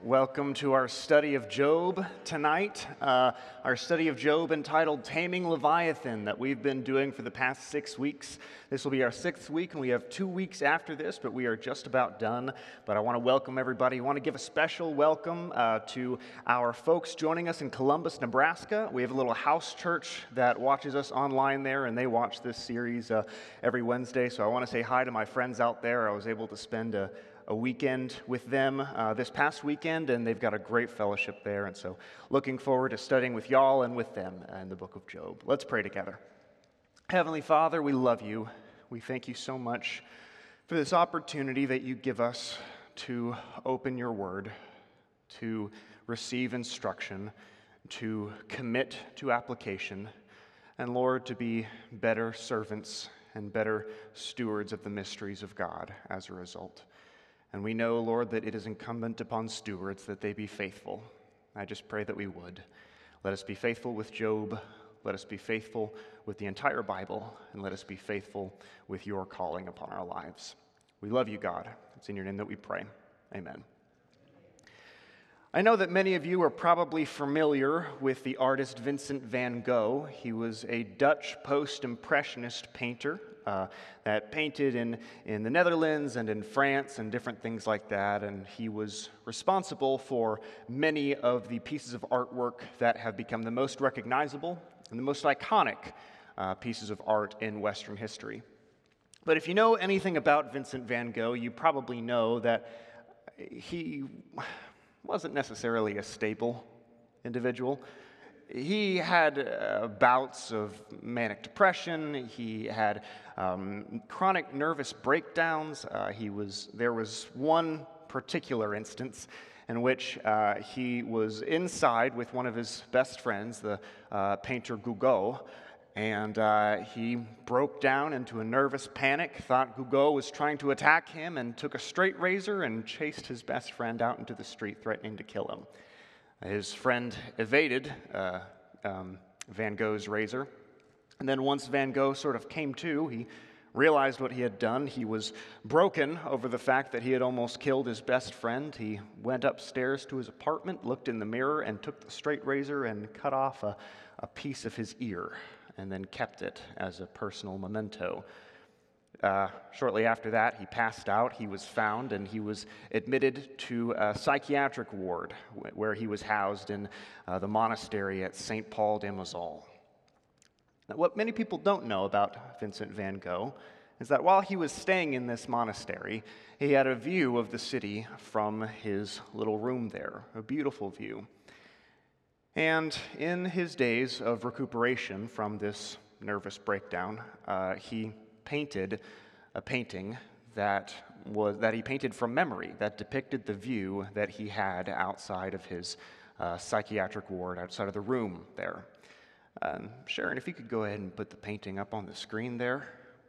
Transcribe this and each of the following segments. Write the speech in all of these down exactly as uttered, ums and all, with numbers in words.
Welcome to our study of Job tonight, uh, our study of Job entitled Taming Leviathan that we've been doing for the past six weeks. This will be our sixth week, and we have two weeks after this, but we are just about done. But I want to welcome everybody. I want to give a special welcome uh, to our folks joining us in Columbus, Nebraska. We have a little house church that watches us online there, and they watch this series uh, every Wednesday. So I want to say hi to my friends out there. I was able to spend a a weekend with them uh, this past weekend, and they've got a great fellowship there, and so looking forward to studying with y'all and with them in the book of Job. Let's pray together. Heavenly Father, we love you. We thank you so much for this opportunity that you give us to open your word, to receive instruction, to commit to application, and Lord, to be better servants and better stewards of the mysteries of God as a result. And we know, Lord, that it is incumbent upon stewards that they be faithful. I just pray that we would. Let us be faithful with Job. Let us be faithful with the entire Bible. And let us be faithful with your calling upon our lives. We love you, God. It's in your name that we pray. Amen. I know that many of you are probably familiar with the artist Vincent van Gogh. He was a Dutch post-impressionist painter uh, that painted in, in the Netherlands and in France and different things like that, and he was responsible for many of the pieces of artwork that have become the most recognizable and the most iconic uh, pieces of art in Western history. But if you know anything about Vincent van Gogh, you probably know that he wasn't necessarily a stable individual. He had uh, bouts of manic depression. He had um, chronic nervous breakdowns. Uh, he was there was one particular instance in which uh, he was inside with one of his best friends, the uh, painter Gougaud, and uh, he broke down into a nervous panic, thought Gougaud was trying to attack him, and took a straight razor and chased his best friend out into the street, threatening to kill him. His friend evaded uh, um, Van Gogh's razor, and then once Van Gogh sort of came to, he realized what he had done. He was broken over the fact that he had almost killed his best friend. He went upstairs to his apartment, looked in the mirror, and took the straight razor and cut off a, a piece of his ear, and then kept it as a personal memento. Uh, shortly after that, he passed out. He was found, and he was admitted to a psychiatric ward where he was housed in uh, the monastery at Saint Paul de Moselle. Now, what many people don't know about Vincent van Gogh is that while he was staying in this monastery, he had a view of the city from his little room there, a beautiful view. And in his days of recuperation from this nervous breakdown, uh, he painted a painting that was that he painted from memory that depicted the view that he had outside of his uh, psychiatric ward, outside of the room there. Um, Sharon, if you could go ahead and put the painting up on the screen there.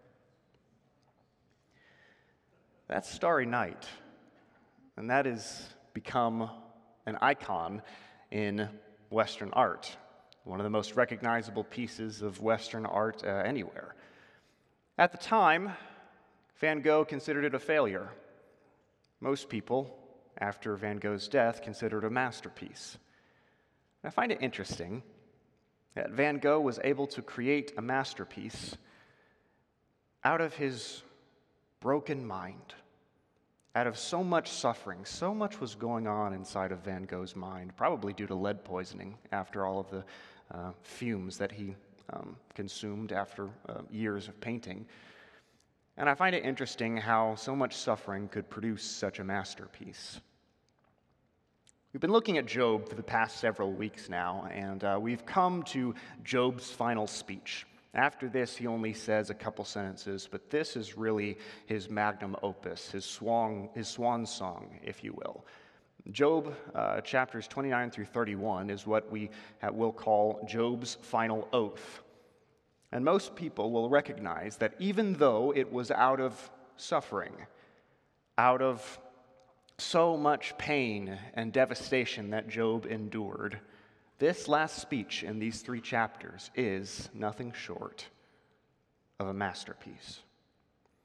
That's Starry Night, and that has become an icon in Western art, one of the most recognizable pieces of Western art uh, anywhere. At the time, Van Gogh considered it a failure. Most people, after Van Gogh's death, considered it a masterpiece. And I find it interesting that Van Gogh was able to create a masterpiece out of his broken mind, out of so much suffering. So much was going on inside of Van Gogh's mind, probably due to lead poisoning after all of the uh, fumes that he um, consumed after uh, years of painting. And I find it interesting how so much suffering could produce such a masterpiece. We've been looking at Job for the past several weeks now, and uh, we've come to Job's final speech. After this, he only says a couple sentences, but this is really his magnum opus, his swan, his swan song, if you will. Job uh, chapters twenty-nine through thirty-one is what we will call Job's final oath. And most people will recognize that even though it was out of suffering, out of so much pain and devastation that Job endured, this last speech in these three chapters is nothing short of a masterpiece.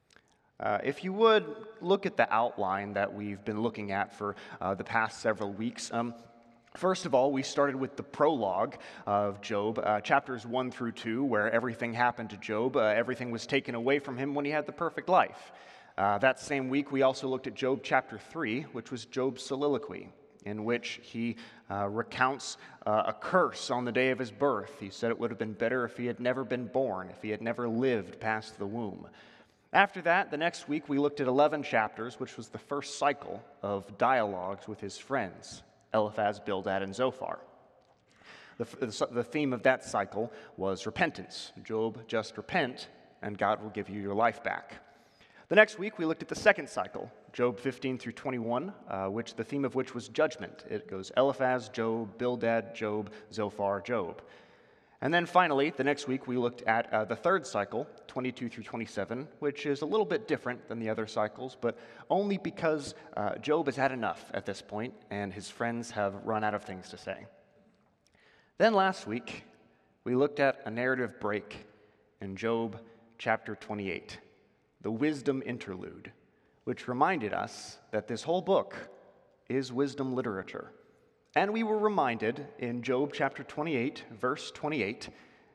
Uh, if you would, look at the outline that we've been looking at for uh, the past several weeks. Um, First of all, we started with the prologue of Job, uh, chapters one through two, where everything happened to Job. Uh, everything was taken away from him when he had the perfect life. Uh, that same week, we also looked at Job chapter three, which was Job's soliloquy, in which he uh, recounts uh, a curse on the day of his birth. He said it would have been better if he had never been born, if he had never lived past the womb. After that, the next week, we looked at eleven chapters, which was the first cycle of dialogues with his friends, Eliphaz, Bildad, and Zophar. The, the theme of that cycle was repentance. Job, just repent, and God will give you your life back. The next week, we looked at the second cycle, Job fifteen through twenty-one, uh, which the theme of which was judgment. It goes Eliphaz, Job, Bildad, Job, Zophar, Job. And then finally, the next week, we looked at uh, the third cycle, twenty-two through twenty-seven, which is a little bit different than the other cycles, but only because uh, Job has had enough at this point, and his friends have run out of things to say. Then last week, we looked at a narrative break in Job chapter twenty-eight, the wisdom interlude, which reminded us that this whole book is wisdom literature. And we were reminded in Job chapter twenty-eight, verse twenty-eight,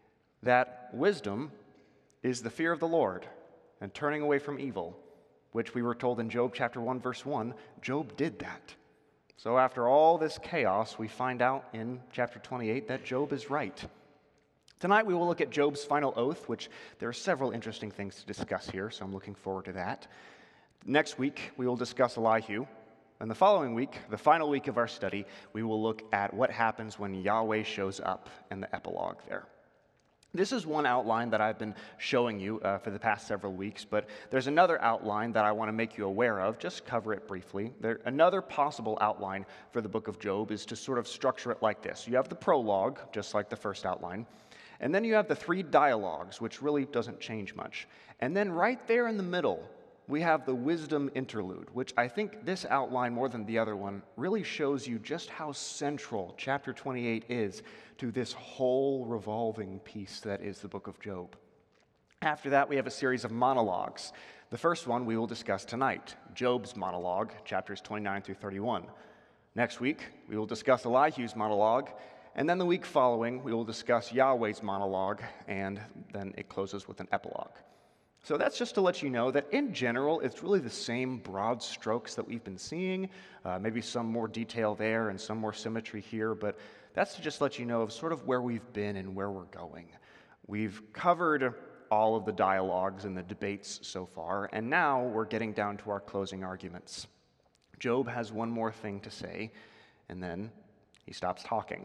that wisdom is the fear of the Lord and turning away from evil, which we were told in Job chapter one, verse one, Job did that. So after all this chaos, we find out in chapter twenty-eight that Job is right. Tonight we will look at Job's final oath, which there are several interesting things to discuss here, so I'm looking forward to that. Next week, we will discuss Elihu. And the following week, the final week of our study, we will look at what happens when Yahweh shows up in the epilogue there. This is one outline that I've been showing you uh, for the past several weeks, but there's another outline that I want to make you aware of, just cover it briefly. There, another possible outline for the book of Job is to sort of structure it like this. You have the prologue, just like the first outline, and then you have the three dialogues, which really doesn't change much. And then right there in the middle, we have the wisdom interlude, which I think this outline, more than the other one, really shows you just how central chapter twenty-eight is to this whole revolving piece that is the book of Job. After that, we have a series of monologues. The first one we will discuss tonight, Job's monologue, chapters twenty-nine through thirty-one. Next week, we will discuss Elihu's monologue, and then the week following, we will discuss Yahweh's monologue, and then it closes with an epilogue. So that's just to let you know that in general, it's really the same broad strokes that we've been seeing, uh, maybe some more detail there and some more symmetry here, but that's to just let you know of sort of where we've been and where we're going. We've covered all of the dialogues and the debates so far, and now we're getting down to our closing arguments. Job has one more thing to say, and then he stops talking.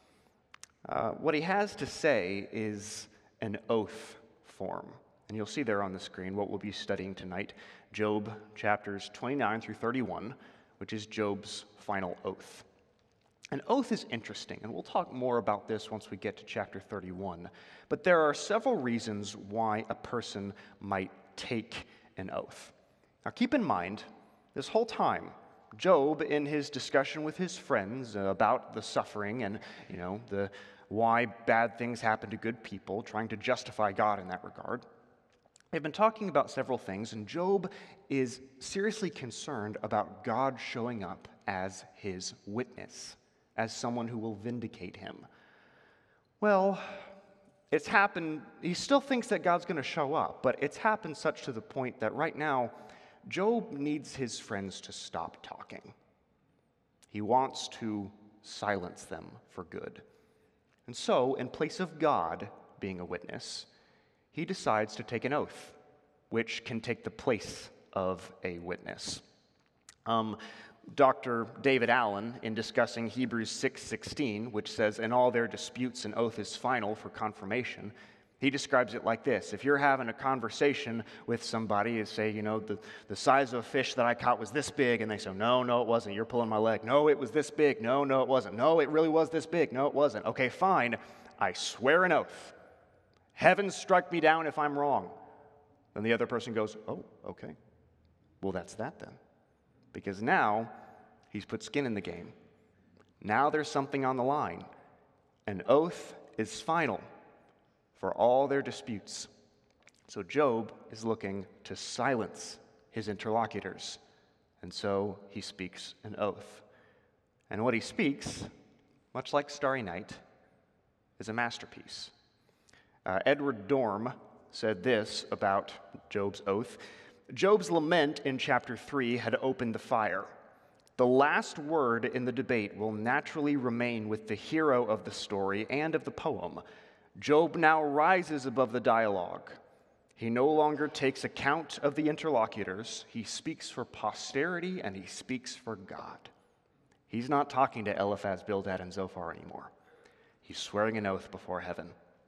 Uh, what he has to say is an oath form. And you'll see there on the screen what we'll be studying tonight, Job chapters twenty-nine through thirty-one, which is Job's final oath. An oath is interesting, and we'll talk more about this once we get to chapter thirty-one. But there are several reasons why a person might take an oath. Now keep in mind, this whole time, Job, in his discussion with his friends about the suffering and, you know, the why bad things happen to good people, trying to justify God in that regard, they've been talking about several things, and Job is seriously concerned about God showing up as his witness, as someone who will vindicate him. Well, it's happened, he still thinks that God's going to show up, but it's happened such to the point that right now, Job needs his friends to stop talking. He wants to silence them for good. And so, in place of God being a witness, he decides to take an oath, which can take the place of a witness. Um, Doctor David Allen, in discussing Hebrews six sixteen, which says, "In all their disputes, an oath is final for confirmation," he describes it like this. If you're having a conversation with somebody and say, you know, the, the size of a fish that I caught was this big, and they say, no, no, it wasn't. You're pulling my leg. No, it was this big. No, no, it wasn't. No, it really was this big. No, it wasn't. Okay, fine. I swear an oath. Heaven strike me down if I'm wrong. Then the other person goes, oh, okay. Well, that's that then. Because now he's put skin in the game. Now there's something on the line. An oath is final for all their disputes. So Job is looking to silence his interlocutors. And so he speaks an oath. And what he speaks, much like Starry Night, is a masterpiece. Uh, Edward Dorm said this about Job's oath. Job's lament in chapter three had opened the fire. The last word in the debate will naturally remain with the hero of the story and of the poem. Job now rises above the dialogue. He no longer takes account of the interlocutors. He speaks for posterity and he speaks for God. He's not talking to Eliphaz, Bildad, and Zophar anymore. He's swearing an oath before heaven.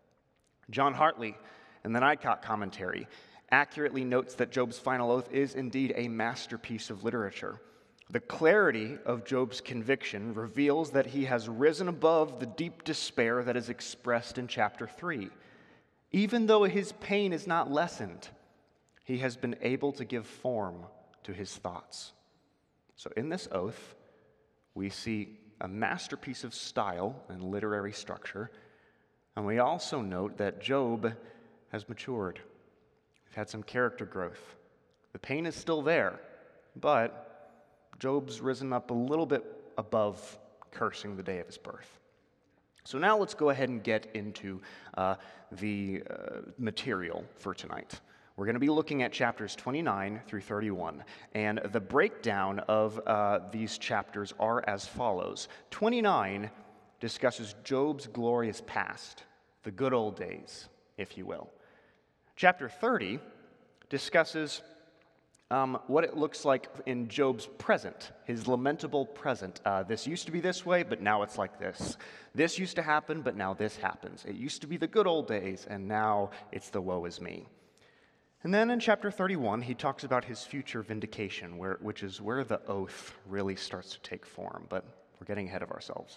John Hartley, in the Nightcott commentary, accurately notes that Job's final oath is indeed a masterpiece of literature. The clarity of Job's conviction reveals that he has risen above the deep despair that is expressed in chapter three. Even though his pain is not lessened, he has been able to give form to his thoughts. So in this oath, we see a masterpiece of style and literary structure, and we also note that Job has matured. He's had some character growth. The pain is still there, but Job's risen up a little bit above cursing the day of his birth. So now let's go ahead and get into uh, the uh, material for tonight. We're going to be looking at chapters twenty-nine through thirty-one, and the breakdown of uh, these chapters are as follows. twenty-nine discusses Job's glorious past, the good old days, if you will. Chapter thirty discusses Um, what it looks like in Job's present, his lamentable present. Uh, this used to be this way, but now it's like this. This used to happen, but now this happens. It used to be the good old days, and now it's the woe is me. And then in chapter thirty-one, he talks about his future vindication, where, which is where the oath really starts to take form, but we're getting ahead of ourselves.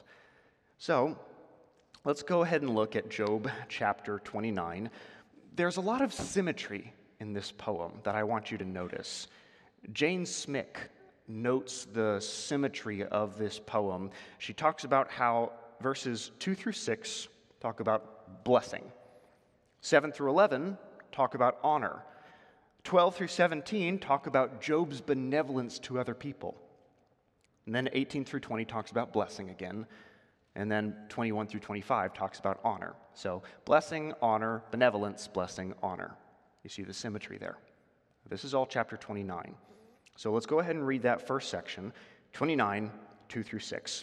So let's go ahead and look at Job chapter twenty-nine. There's a lot of symmetry in this poem that I want you to notice. Jane Smick notes the symmetry of this poem. She talks about how verses two through six talk about blessing. seven through eleven talk about honor. twelve through seventeen talk about Job's benevolence to other people. And then eighteen through twenty talks about blessing again. And then twenty-one through twenty-five talks about honor. So blessing, honor, benevolence, blessing, honor. You see the symmetry there. This is all chapter twenty-nine. So let's go ahead and read that first section, twenty-nine, two through six.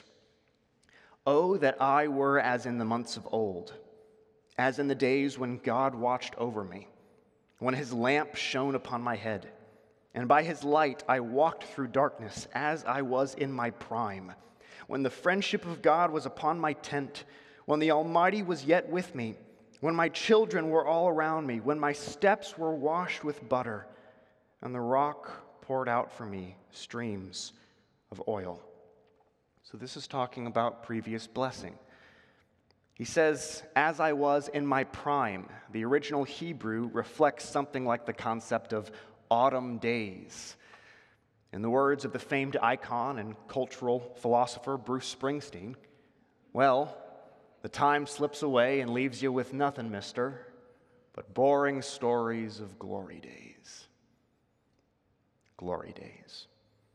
Oh, that I were as in the months of old, as in the days when God watched over me, when his lamp shone upon my head, and by his light I walked through darkness as I was in my prime, when the friendship of God was upon my tent, when the Almighty was yet with me, when my children were all around me, when my steps were washed with butter, and the rock poured out for me streams of oil. So this is talking about previous blessing. He says, as I was in my prime. The original Hebrew reflects something like the concept of autumn days. In the words of the famed icon and cultural philosopher Bruce Springsteen, well, the time slips away and leaves you with nothing, mister, but boring stories of glory days. Glory days.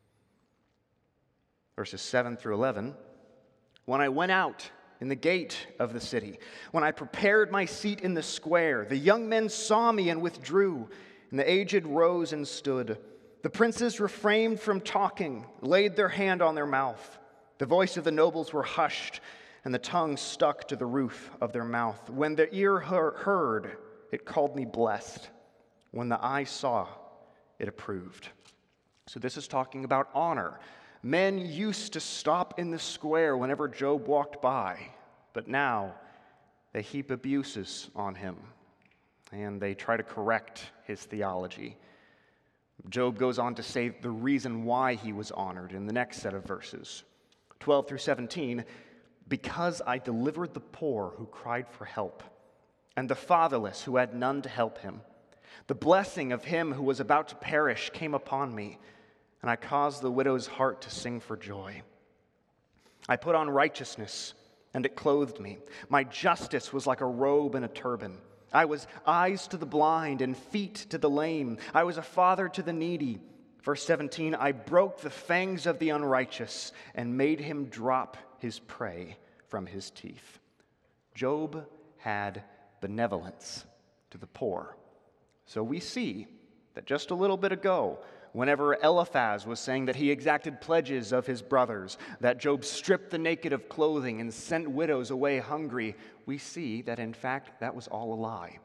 Verses seven through eleven. When I went out in the gate of the city, when I prepared my seat in the square, the young men saw me and withdrew, and the aged rose and stood. The princes refrained from talking, laid their hand on their mouth. The voice of the nobles were hushed, and the tongue stuck to the roof of their mouth. When the ear heard, it called me blessed. When the eye saw, it approved. So this is talking about honor. Men used to stop in the square whenever Job walked by, but now they heap abuses on him, and they try to correct his theology. Job goes on to say the reason why he was honored in the next set of verses, twelve through seventeen. Because I delivered the poor who cried for help, and the fatherless who had none to help him. The blessing of him who was about to perish came upon me, and I caused the widow's heart to sing for joy. I put on righteousness, and it clothed me. My justice was like a robe and a turban. I was eyes to the blind and feet to the lame. I was a father to the needy, Verse seventeen, I broke the fangs of the unrighteous and made him drop his prey from his teeth. Job had benevolence to the poor. So we see that just a little bit ago, whenever Eliphaz was saying that he exacted pledges of his brothers, that Job stripped the naked of clothing and sent widows away hungry, we see that in fact that was all a lie.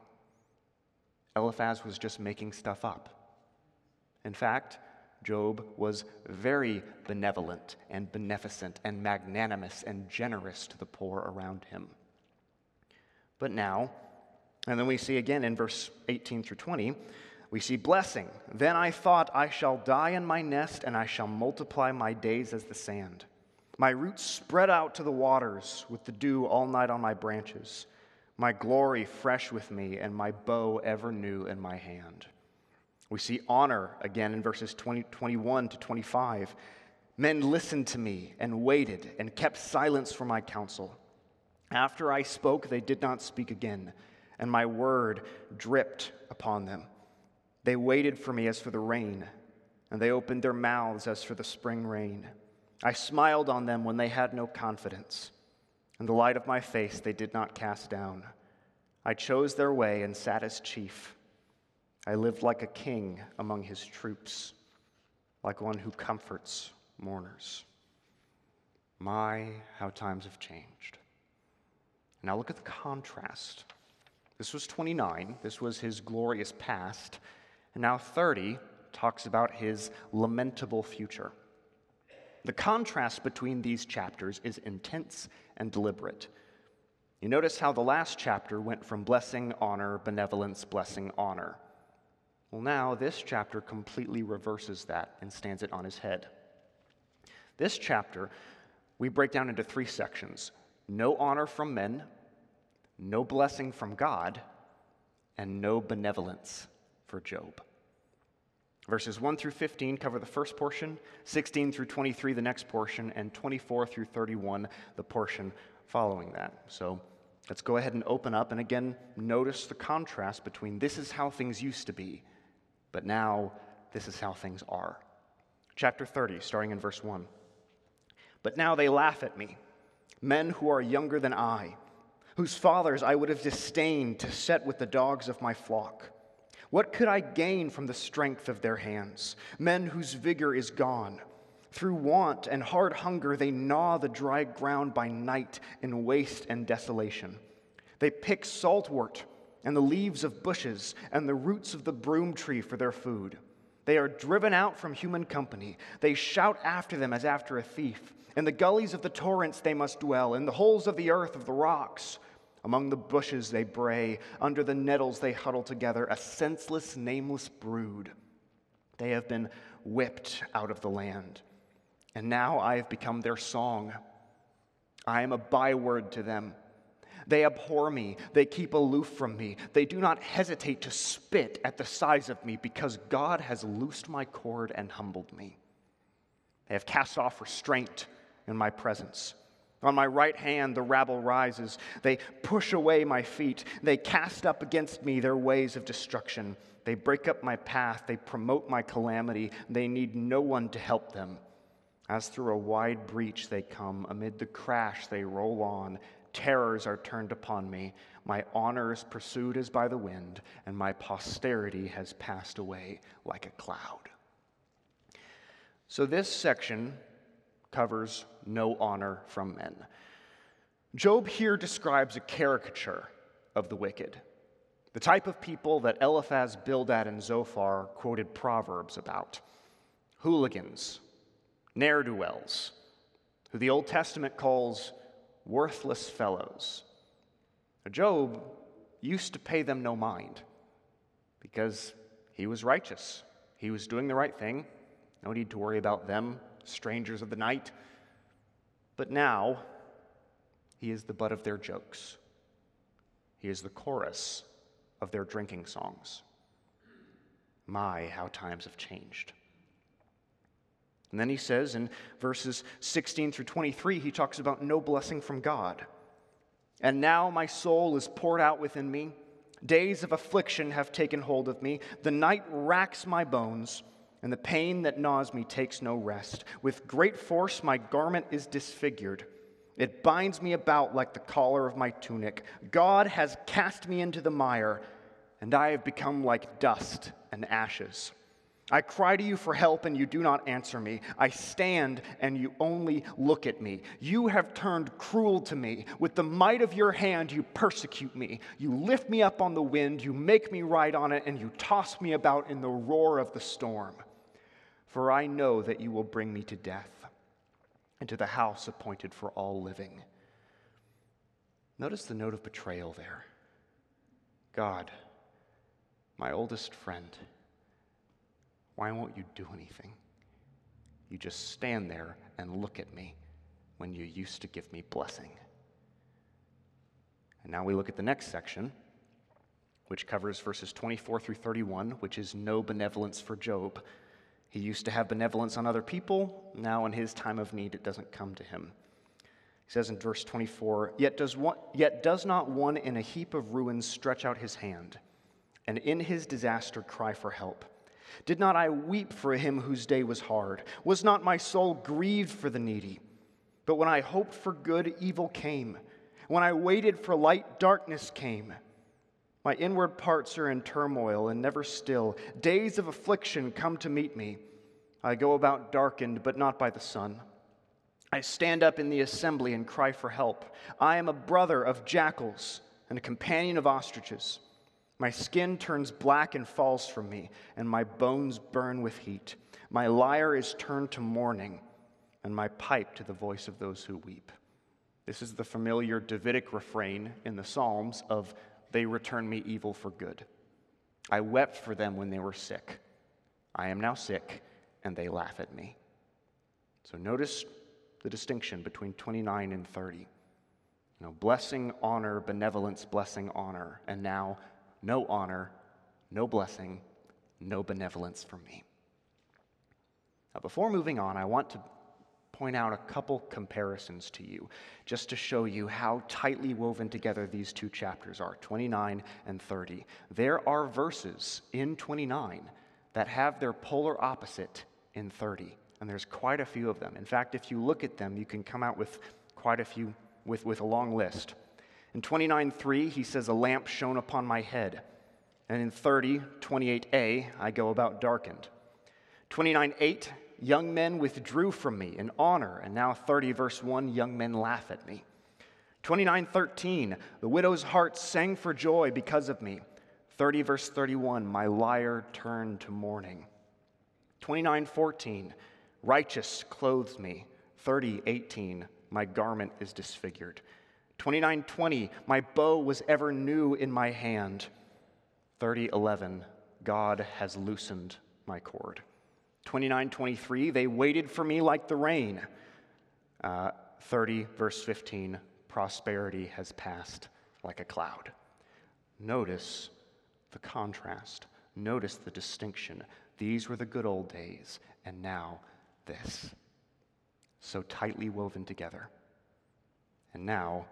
Eliphaz was just making stuff up. In fact, Job was very benevolent and beneficent and magnanimous and generous to the poor around him. But now, and then we see again in verse eighteen through twenty, we see blessing. Then I thought, I shall die in my nest, and I shall multiply my days as the sand. My roots spread out to the waters with the dew all night on my branches. My glory fresh with me, and my bow ever new in my hand. We see honor again in verses twenty, twenty-one to twenty-five. Men listened to me and waited and kept silence for my counsel. After I spoke, they did not speak again, and my word dripped upon them. They waited for me as for the rain, and they opened their mouths as for the spring rain. I smiled on them when they had no confidence, and the light of my face they did not cast down. I chose their way and sat as chief. I lived like a king among his troops, like one who comforts mourners. My, how times have changed. Now look at the contrast. This was twenty-nine. This was his glorious past. And now thirty talks about his lamentable future. The contrast between these chapters is intense and deliberate. You notice how the last chapter went from blessing, honor, benevolence, blessing, honor. Well, now this chapter completely reverses that and stands it on his head. This chapter we break down into three sections: no honor from men, no blessing from God, and no benevolence for Job. Verses one through fifteen cover the first portion, sixteen through twenty-three the next portion, and twenty-four through thirty-one the portion following that. So let's go ahead and open up, and again, notice the contrast between this is how things used to be, but now this is how things are. Chapter thirty, starting in verse one. But now they laugh at me, men who are younger than I, whose fathers I would have disdained to set with the dogs of my flock. What could I gain from the strength of their hands? Men whose vigor is gone. Through want and hard hunger they gnaw the dry ground by night in waste and desolation. They pick saltwort and the leaves of bushes and the roots of the broom tree for their food. They are driven out from human company. They shout after them as after a thief. In the gullies of the torrents they must dwell, in the holes of the earth of the rocks. Among the bushes they bray, under the nettles they huddle together, a senseless, nameless brood. They have been whipped out of the land, and now I have become their song. I am a byword to them. They abhor me, they keep aloof from me. They do not hesitate to spit at the size of me, because God has loosed my cord and humbled me. They have cast off restraint in my presence. On my right hand the rabble rises. They push away my feet. They cast up against me their ways of destruction. They break up my path. They promote my calamity. They need no one to help them. As through a wide breach they come. Amid the crash they roll on. Terrors are turned upon me. My honor is pursued as by the wind, and my posterity has passed away like a cloud. So this section covers no honor from men. Job here describes a caricature of the wicked, the type of people that Eliphaz, Bildad, and Zophar quoted Proverbs about. Hooligans, ne'er-do-wells, who the Old Testament calls worthless fellows. Job used to pay them no mind because he was righteous. He was doing the right thing. No need to worry about them, strangers of the night. But now, he is the butt of their jokes. He is the chorus of their drinking songs. My, how times have changed. And then he says in verses sixteen through twenty-three, he talks about no blessing from God. And now my soul is poured out within me. Days of affliction have taken hold of me. The night racks my bones. and the pain that gnaws me takes no rest. With great force my garment is disfigured. It binds me about like the collar of my tunic. God has cast me into the mire, and I have become like dust and ashes. I cry to you for help, and you do not answer me. I stand, and you only look at me. You have turned cruel to me. With the might of your hand, you persecute me. You lift me up on the wind. You make me ride on it, and you toss me about in the roar of the storm. For I know that you will bring me to death, and to the house appointed for all living. Notice the note of betrayal there. God, my oldest friend, why won't you do anything? You just stand there and look at me when you used to give me blessing. And now we look at the next section, which covers verses twenty-four through thirty-one, which is no benevolence for Job. He used to have benevolence on other people. Now in his time of need, it doesn't come to him. He says in verse twenty-four, Yet does, one, yet does not one in a heap of ruins stretch out his hand, and in his disaster cry for help? Did not I weep for him whose day was hard? Was not my soul grieved for the needy? But when I hoped for good, evil came. When I waited for light, darkness came. My inward parts are in turmoil and never still. Days of affliction come to meet me. I go about darkened, but not by the sun. I stand up in the assembly and cry for help. I am a brother of jackals and a companion of ostriches. My skin turns black and falls from me, and my bones burn with heat. My lyre is turned to mourning, and my pipe to the voice of those who weep. This is the familiar Davidic refrain in the Psalms of, they return me evil for good. I wept for them when they were sick. I am now sick, and they laugh at me. So notice the distinction between twenty-nine and thirty. You know, blessing, honor, benevolence, blessing, honor, and now no honor, no blessing, no benevolence from me. Now, before moving on, I want to point out a couple comparisons to you, just to show you how tightly woven together these two chapters are, twenty-nine and thirty. There are verses in twenty-nine that have their polar opposite in thirty, and there's quite a few of them. In fact, if you look at them, you can come out with quite a few, with, with a long list. In twenty-nine three, he says, a lamp shone upon my head. And in thirty, twenty-eight a, I go about darkened. twenty-nine eight, young men withdrew from me in honor. And now thirty verse one, young men laugh at me. twenty-nine thirteen, the widow's heart sang for joy because of me. thirty verse thirty-one, my lyre turned to mourning. twenty-nine fourteen, righteous clothes me. thirty eighteen, my garment is disfigured. twenty-nine twenty, my bow was ever new in my hand. thirty eleven, God has loosened my cord. twenty-nine twenty-three, they waited for me like the rain. Uh, thirty verse fifteen, prosperity has passed like a cloud. Notice the contrast. Notice the distinction. These were the good old days, and now this. So tightly woven together. And now,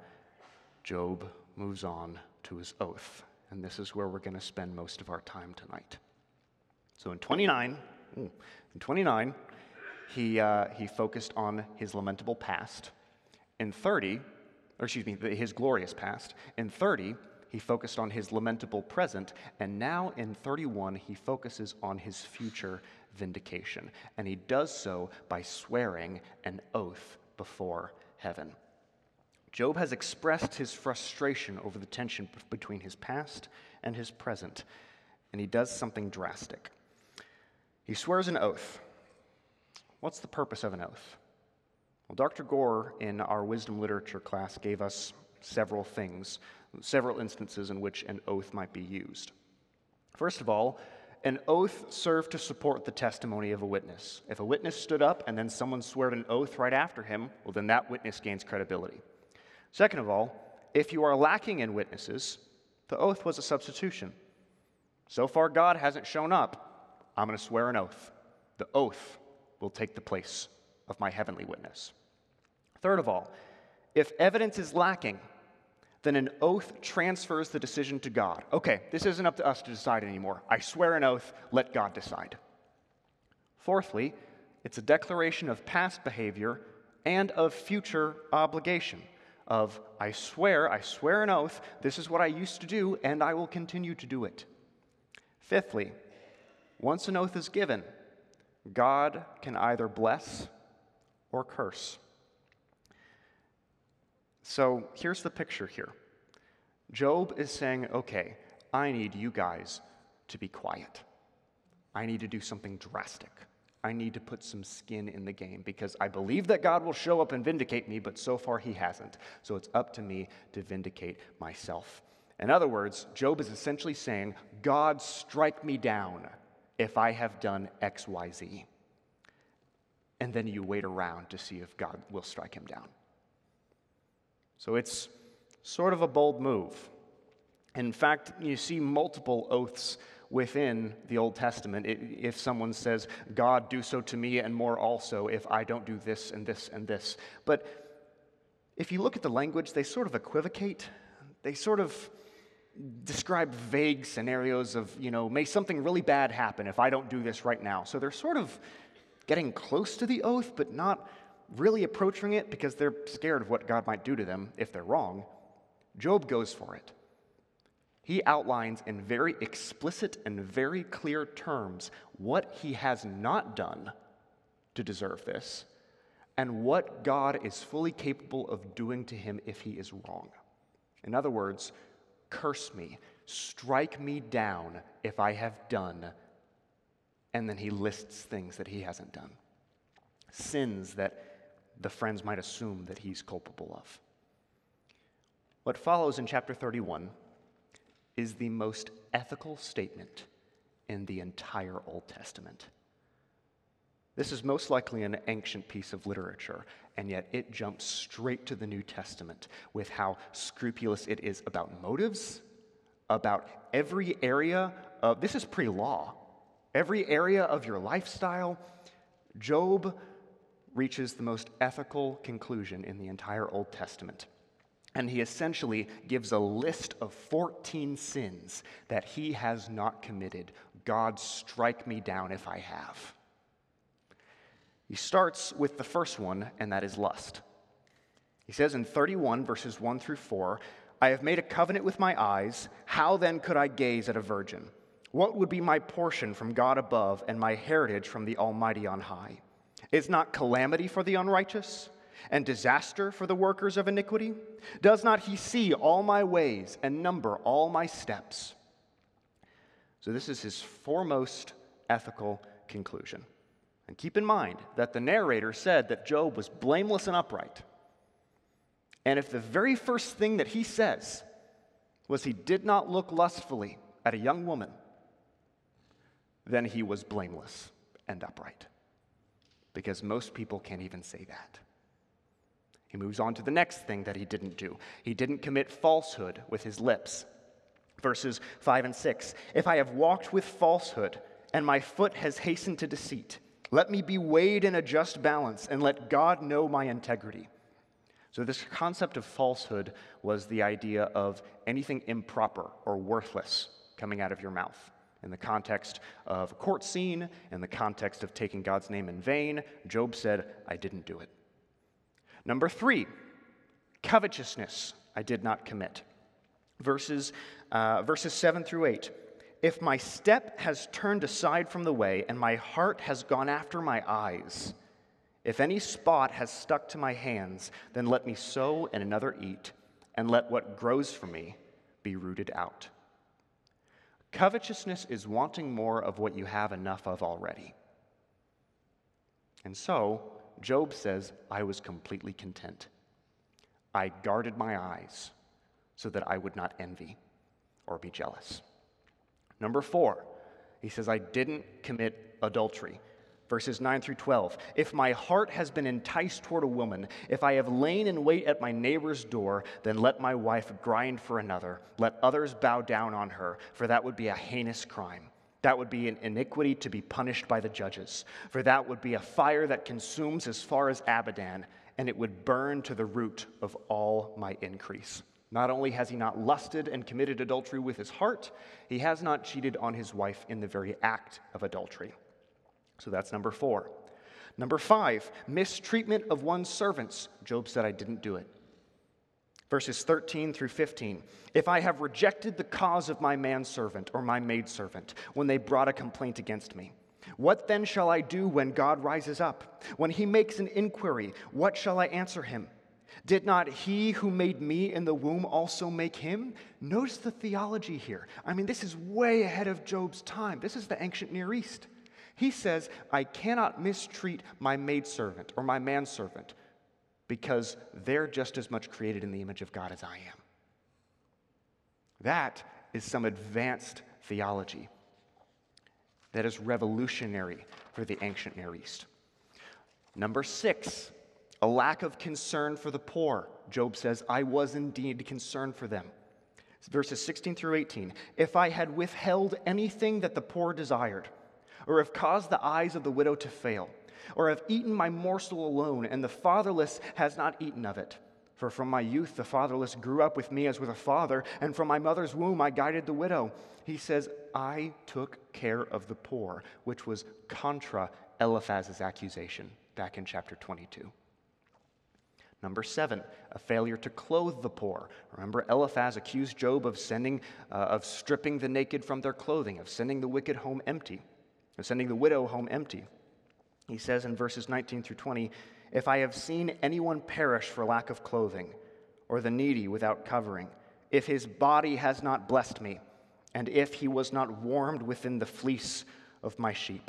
Job moves on to his oath, and this is where we're going to spend most of our time tonight. So in twenty-nine, in twenty-nine, he uh, he focused on his lamentable past. In thirty, or excuse me, his glorious past. In thirty, he focused on his lamentable present, and now in thirty-one, he focuses on his future vindication, and he does so by swearing an oath before heaven. Job has expressed his frustration over the tension between his past and his present, and he does something drastic. He swears an oath. What's the purpose of an oath? Well, Doctor Gore in our wisdom literature class gave us several things, several instances in which an oath might be used. First of all, an oath served to support the testimony of a witness. If a witness stood up and then someone swore an oath right after him, well, then that witness gains credibility. Second of all, if you are lacking in witnesses, the oath was a substitution. So far, God hasn't shown up. I'm going to swear an oath. The oath will take the place of my heavenly witness. Third of all, if evidence is lacking, then an oath transfers the decision to God. Okay, this isn't up to us to decide anymore. I swear an oath, let God decide. Fourthly, it's a declaration of past behavior and of future obligation. Of, I swear, I swear an oath, this is what I used to do, and I will continue to do it. Fifthly, once an oath is given, God can either bless or curse. So here's the picture here. Job is saying, okay, I need you guys to be quiet. I need to do something drastic. I need to put some skin in the game because I believe that God will show up and vindicate me, but so far he hasn't. So it's up to me to vindicate myself. In other words, Job is essentially saying, God, strike me down if I have done X, Y, Z. And then you wait around to see if God will strike him down. So it's sort of a bold move. In fact, you see multiple oaths within the Old Testament. If someone says, God, do so to me and more also if I don't do this and this and this. But if you look at the language, they sort of equivocate. They sort of describe vague scenarios of, you know, may something really bad happen if I don't do this right now. So they're sort of getting close to the oath, but not really approaching it because they're scared of what God might do to them if they're wrong. Job goes for it. He outlines in very explicit and very clear terms what he has not done to deserve this and what God is fully capable of doing to him if he is wrong. In other words, curse me, strike me down if I have done, and then he lists things that he hasn't done, sins that the friends might assume that he's culpable of. What follows in chapter thirty-one is the most ethical statement in the entire Old Testament. This is most likely an ancient piece of literature, and yet it jumps straight to the New Testament with how scrupulous it is about motives, about every area of, this is pre-law, every area of your lifestyle. Job reaches the most ethical conclusion in the entire Old Testament. And he essentially gives a list of fourteen sins that he has not committed. God, strike me down if I have. He starts with the first one, and that is lust. He says in thirty-one, verses one through four, I have made a covenant with my eyes. How then could I gaze at a virgin? What would be my portion from God above and my heritage from the Almighty on high? Is not calamity for the unrighteous and disaster for the workers of iniquity? Does not he see all my ways and number all my steps? So this is his foremost ethical conclusion. And keep in mind that the narrator said that Job was blameless and upright. And if the very first thing that he says was he did not look lustfully at a young woman, then he was blameless and upright. Because most people can't even say that. He moves on to the next thing that he didn't do. He didn't commit falsehood with his lips. Verses five and six. If I have walked with falsehood, and my foot has hastened to deceit, let me be weighed in a just balance, and let God know my integrity. So this concept of falsehood was the idea of anything improper or worthless coming out of your mouth. In the context of a court scene, in the context of taking God's name in vain, Job said, I didn't do it. Number three, covetousness I did not commit. Verses, uh, verses seven through eight. If my step has turned aside from the way, and my heart has gone after my eyes, if any spot has stuck to my hands, then let me sow and another eat, and let what grows from me be rooted out. Covetousness is wanting more of what you have enough of already. And so, Job says, I was completely content. I guarded my eyes so that I would not envy or be jealous. Number four, he says, I didn't commit adultery. Verses nine through twelve. If my heart has been enticed toward a woman, if I have lain in wait at my neighbor's door, then let my wife grind for another. Let others bow down on her, for that would be a heinous crime. That would be an iniquity to be punished by the judges. For that would be a fire that consumes as far as Abaddon, and it would burn to the root of all my increase. Not only has he not lusted and committed adultery with his heart, he has not cheated on his wife in the very act of adultery. So that's number four. Number five, mistreatment of one's servants. Job said, I didn't do it. Verses thirteen through fifteen. If I have rejected the cause of my manservant or my maidservant when they brought a complaint against me, what then shall I do when God rises up? When he makes an inquiry, what shall I answer him? Did not he who made me in the womb also make him? Notice the theology here. I mean, this is way ahead of Job's time. This is the ancient Near East. He says, I cannot mistreat my maidservant or my manservant because they're just as much created in the image of God as I am. That is some advanced theology that is revolutionary for the ancient Near East. Number six, a lack of concern for the poor. Job says, I was indeed concerned for them. Verses sixteen through eighteen. If I had withheld anything that the poor desired, or have caused the eyes of the widow to fail, or have eaten my morsel alone, and the fatherless has not eaten of it. For from my youth the fatherless grew up with me as with a father, and from my mother's womb I guided the widow. He says, I took care of the poor, which was contra Eliphaz's accusation back in chapter twenty-two. Number seven, a failure to clothe the poor. Remember, Eliphaz accused Job of sending, uh, of stripping the naked from their clothing, of sending the wicked home empty, of sending the widow home empty. He says in verses nineteen through twenty, if I have seen anyone perish for lack of clothing, or the needy without covering, if his body has not blessed me, and if he was not warmed within the fleece of my sheep.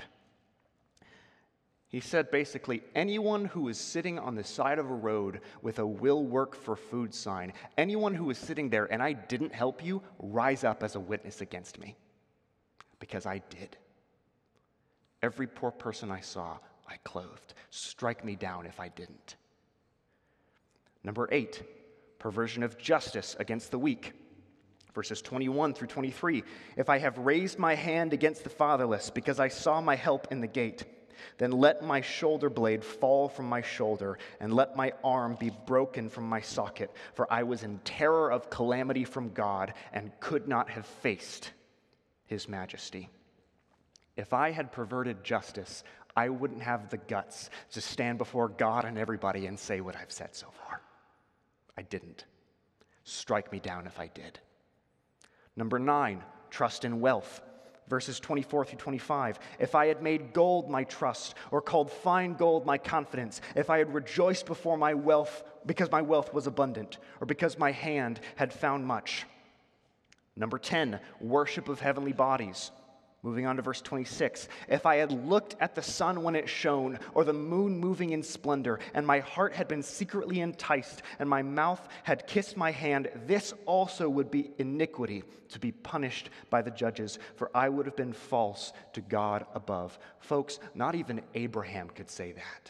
He said basically, anyone who is sitting on the side of a road with a will work for food sign, anyone who is sitting there and I didn't help you, rise up as a witness against me. Because I did. Every poor person I saw, I clothed. Strike me down if I didn't. Number eight, perversion of justice against the weak. Verses twenty-one through twenty-three. If I have raised my hand against the fatherless because I saw my help in the gate, then let my shoulder blade fall from my shoulder, and let my arm be broken from my socket, for I was in terror of calamity from God and could not have faced his majesty. If I had perverted justice, I wouldn't have the guts to stand before God and everybody and say what I've said so far. I didn't. Strike me down if I did. Number nine, trust in wealth. Verses twenty-four through twenty-five. If I had made gold my trust, or called fine gold my confidence, if I had rejoiced before my wealth because my wealth was abundant, or because my hand had found much. Number ten, worship of heavenly bodies. Moving on to verse twenty-six. If I had looked at the sun when it shone, or the moon moving in splendor, and my heart had been secretly enticed, and my mouth had kissed my hand, this also would be iniquity to be punished by the judges, for I would have been false to God above. Folks, not even Abraham could say that.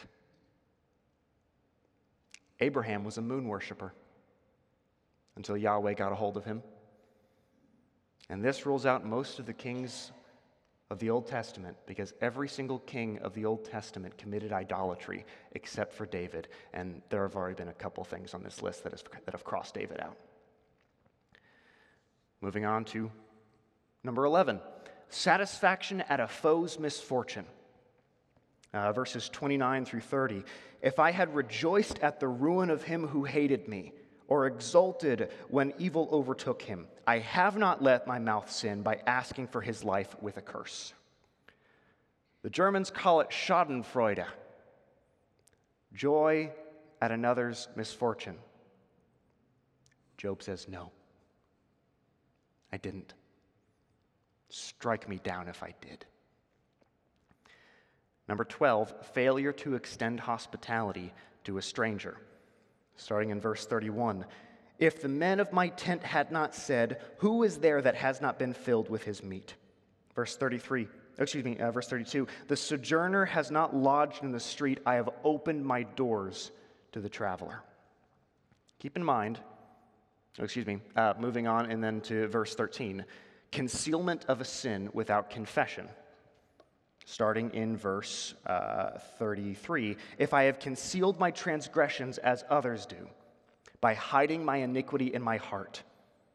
Abraham was a moon worshiper until Yahweh got a hold of him. And this rules out most of the kings of the Old Testament, because every single king of the Old Testament committed idolatry except for David, and there have already been a couple things on this list that, is, that have crossed David out. Moving on to number eleven, satisfaction at a foe's misfortune. Uh, verses twenty-nine through thirty. If I had rejoiced at the ruin of him who hated me, or exulted when evil overtook him, I have not let my mouth sin by asking for his life with a curse. The Germans call it Schadenfreude, joy at another's misfortune. Job says, no, I didn't. Strike me down if I did. Number twelve, failure to extend hospitality to a stranger. Starting in verse thirty-one, if the men of my tent had not said, who is there that has not been filled with his meat? Verse thirty-three, excuse me, uh, verse thirty-two, the sojourner has not lodged in the street, I have opened my doors to the traveler. Keep in mind, oh, excuse me, uh, moving on and then to verse thirteen, concealment of a sin without confession. Starting in verse uh, thirty-three, if I have concealed my transgressions as others do, by hiding my iniquity in my heart,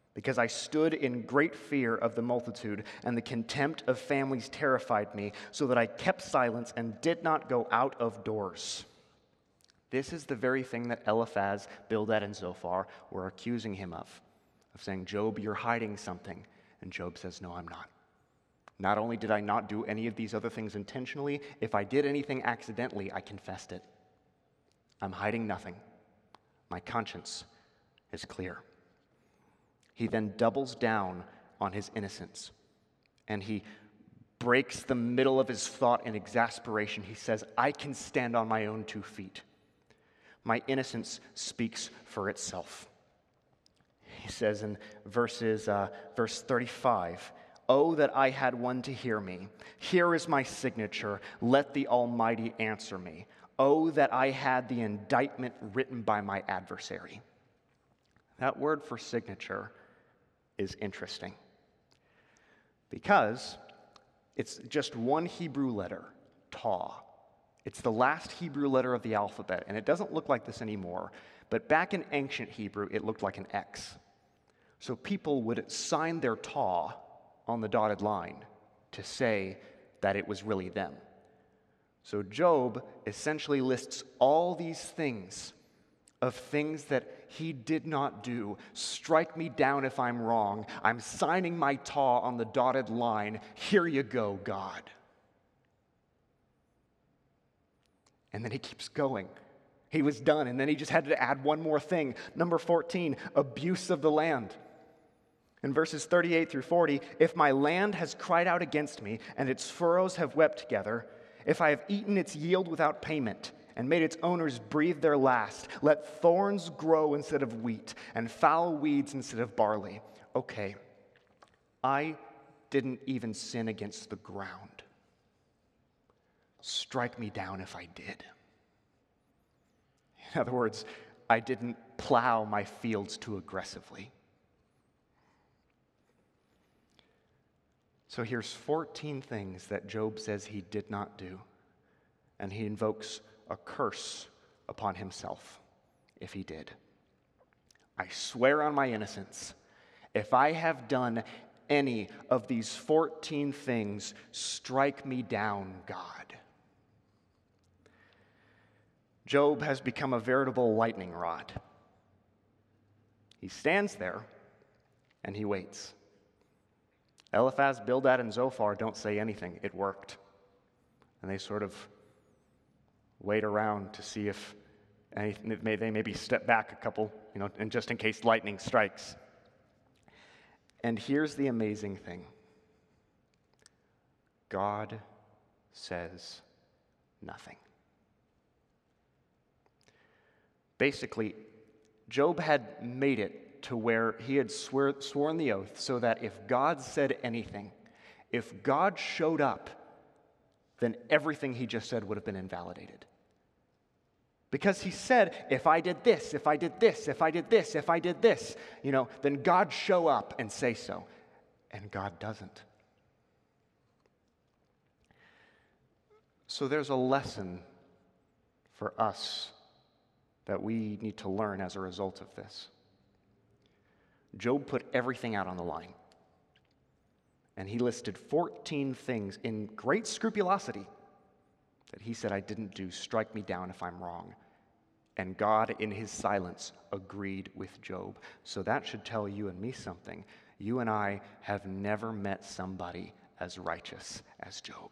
Because I stood in great fear of the multitude, and the contempt of families terrified me, so that I kept silence and did not go out of doors. This is the very thing that Eliphaz, Bildad, and Zophar were accusing him of, of saying, Job, you're hiding something. And Job says, no, I'm not. Not only did I not do any of these other things intentionally, if I did anything accidentally, I confessed it. I'm hiding nothing. My conscience is clear. He then doubles down on his innocence, and he breaks the middle of his thought in exasperation. He says, I can stand on my own two feet. My innocence speaks for itself. He says in verses, uh, verse thirty-five, oh, that I had one to hear me. Here is my signature. Let the Almighty answer me. Oh, that I had the indictment written by my adversary. That word for signature is interesting because it's just one Hebrew letter, Taw. It's the last Hebrew letter of the alphabet, and it doesn't look like this anymore, but back in ancient Hebrew, it looked like an X. So people would sign their Taw on the dotted line to say that it was really them. So Job essentially lists all these things of things that he did not do. Strike me down if I'm wrong. I'm signing my Taw on the dotted line. Here you go, God. And then he keeps going. He was done, and then he just had to add one more thing. Number fourteen, abuse of the land. In verses thirty-eight through forty, if my land has cried out against me, and its furrows have wept together, if I have eaten its yield without payment, and made its owners breathe their last, let thorns grow instead of wheat, and foul weeds instead of barley. Okay, I didn't even sin against the ground. Strike me down if I did. In other words, I didn't plow my fields too aggressively. So here's fourteen things that Job says he did not do, and he invokes a curse upon himself if he did. I swear on my innocence, if I have done any of these fourteen things, strike me down, God. Job has become a veritable lightning rod. He stands there and he waits. Eliphaz, Bildad, and Zophar don't say anything. It worked. And they sort of wait around to see if anything, they maybe step back a couple, you know, and just in case lightning strikes. And here's the amazing thing. God says nothing. Basically, Job had made it to where he had swear, sworn the oath so that if God said anything, if God showed up, then everything he just said would have been invalidated. Because he said, if I did this, if I did this, if I did this, if I did this, you know, then God show up and say so. And God doesn't. So there's a lesson for us that we need to learn as a result of this. Job put everything out on the line. And he listed fourteen things in great scrupulosity that he said, I didn't do. Strike me down if I'm wrong. And God, in his silence, agreed with Job. So that should tell you and me something. You and I have never met somebody as righteous as Job.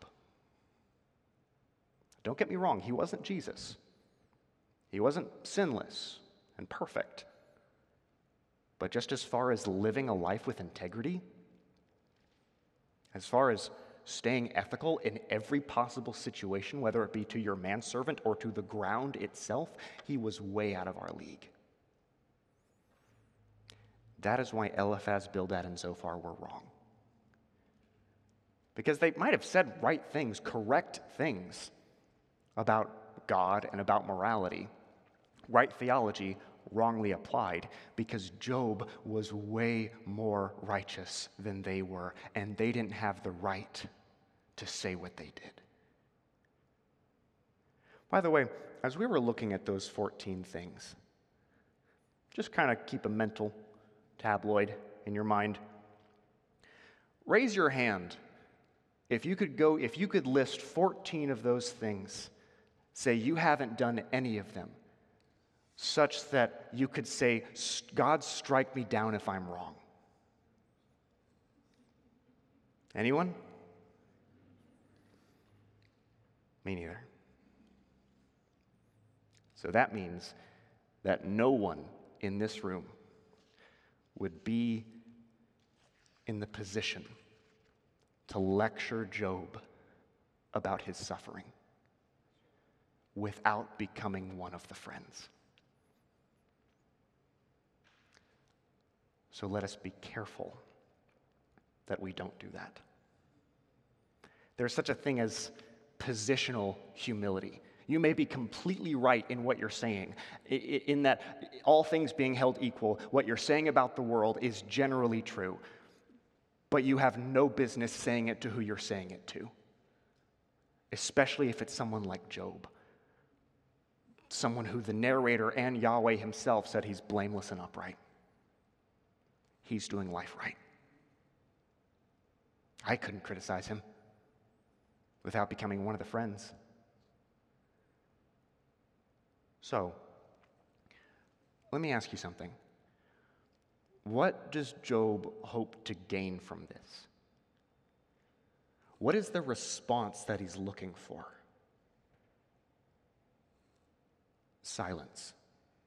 Don't get me wrong, he wasn't Jesus. He wasn't sinless and perfect. But just as far as living a life with integrity, as far as staying ethical in every possible situation, whether it be to your manservant or to the ground itself, he was way out of our league. That is why Eliphaz, Bildad, and Zophar were wrong. Because they might have said right things, correct things about God and about morality. Right theology, wrongly applied, because Job was way more righteous than they were, and they didn't have the right to say what they did. By the way, as we were looking at those fourteen things, just kind of keep a mental tabloid in your mind. Raise your hand if you could go, if you could list fourteen of those things, say you haven't done any of them, such that you could say, God, strike me down if I'm wrong. Anyone? Me neither. So that means that no one in this room would be in the position to lecture Job about his suffering without becoming one of the friends. So let us be careful that we don't do that. There's such a thing as positional humility. You may be completely right in what you're saying, in that all things being held equal, what you're saying about the world is generally true, but you have no business saying it to who you're saying it to, especially if it's someone like Job, someone who the narrator and Yahweh himself said he's blameless and upright. He's doing life right. I couldn't criticize him without becoming one of the friends. So, let me ask you something. What does Job hope to gain from this? What is the response that he's looking for? Silence.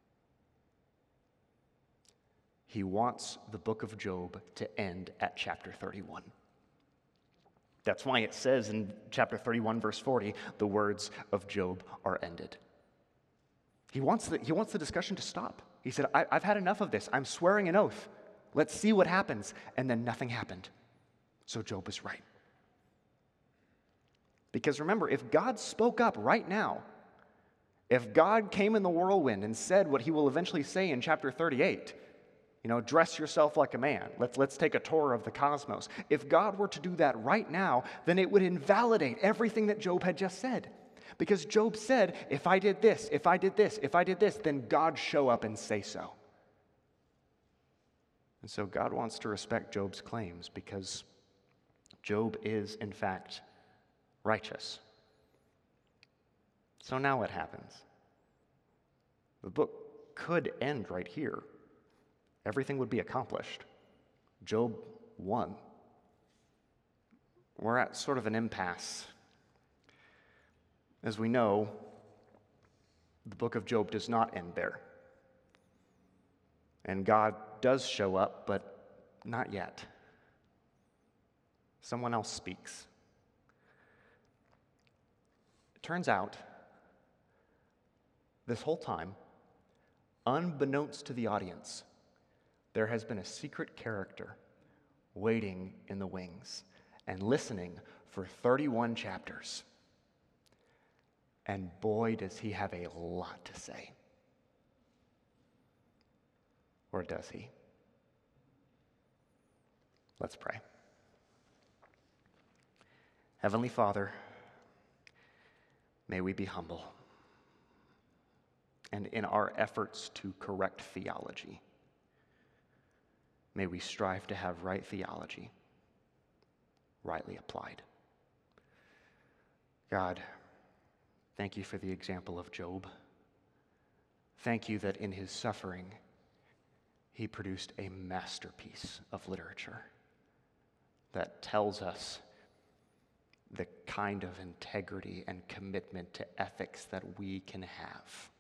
He wants the book of Job to end at chapter thirty-one. That's why it says in chapter thirty-one, verse forty, the words of Job are ended. He wants the, he wants the discussion to stop. He said, I, I've had enough of this. I'm swearing an oath. Let's see what happens. And then nothing happened. So Job is right. Because remember, if God spoke up right now, if God came in the whirlwind and said what he will eventually say in chapter thirty-eight, you know, dress yourself like a man. Let's, let's take a tour of the cosmos. If God were to do that right now, then it would invalidate everything that Job had just said. Because Job said, if I did this, if I did this, if I did this, then God show up and say so. And so God wants to respect Job's claims because Job is, in fact, righteous. So now what happens? The book could end right here. Everything would be accomplished. Job won. We're at sort of an impasse. As we know, the book of Job does not end there. And God does show up, but not yet. Someone else speaks. It turns out, this whole time, unbeknownst to the audience, there has been a secret character waiting in the wings and listening for thirty-one chapters. And boy, does he have a lot to say. Or does he? Let's pray. Heavenly Father, may we be humble. And in our efforts to correct theology, may we strive to have right theology, rightly applied. God, thank you for the example of Job. Thank you that in his suffering, he produced a masterpiece of literature that tells us the kind of integrity and commitment to ethics that we can have.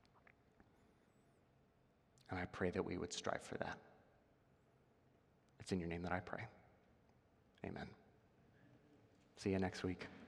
And I pray that we would strive for that. It's in your name that I pray. Amen. See you next week.